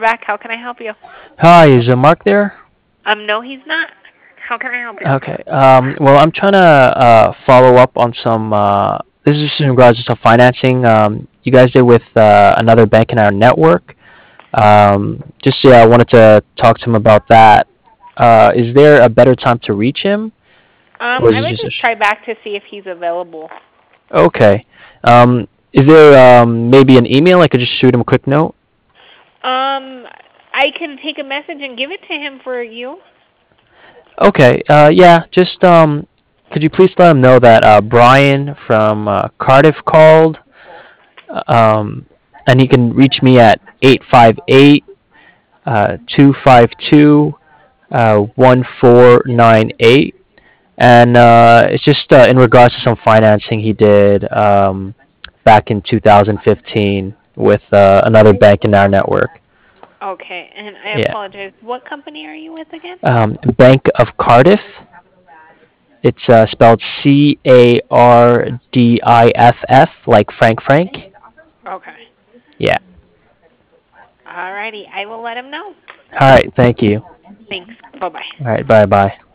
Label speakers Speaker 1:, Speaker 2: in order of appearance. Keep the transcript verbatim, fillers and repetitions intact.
Speaker 1: back. How can I help you?
Speaker 2: Hi, is uh, Mark there?
Speaker 1: Um, no, he's not. How can I help you?
Speaker 2: Okay. Um, well, I'm trying to uh, follow up on some. Uh, this is in regards to some financing. Um, you guys did with uh, another bank in our network. Um, just yeah, I wanted to talk to him about that. Uh, is there a better time to reach him,
Speaker 1: Um,
Speaker 2: or is
Speaker 1: I
Speaker 2: it
Speaker 1: would
Speaker 2: just a
Speaker 1: just
Speaker 2: sh-
Speaker 1: try back to see if he's available.
Speaker 2: okay? Um, is there um, maybe an email I could just shoot him a quick note?
Speaker 1: Um, I can take a message and give it to him for you.
Speaker 2: Okay. Uh, yeah. Just um, could you please let him know that uh, Brian from uh, Cardiff called. Um, and he can reach me at eight five eight, uh, two five two, uh, one four nine eight. And uh, it's just uh, in regards to some financing he did um, back in two thousand fifteen with uh, another bank in our network.
Speaker 1: Okay, and I
Speaker 2: Yeah.
Speaker 1: apologize. What company are you with again?
Speaker 2: Um, Bank of Cardiff. It's uh, spelled C A R D I F F, like Frank Frank.
Speaker 1: Okay.
Speaker 2: Yeah.
Speaker 1: Alrighty, I will let him know.
Speaker 2: All right. Thank you.
Speaker 1: Thanks. Bye bye.
Speaker 2: All right. Bye bye.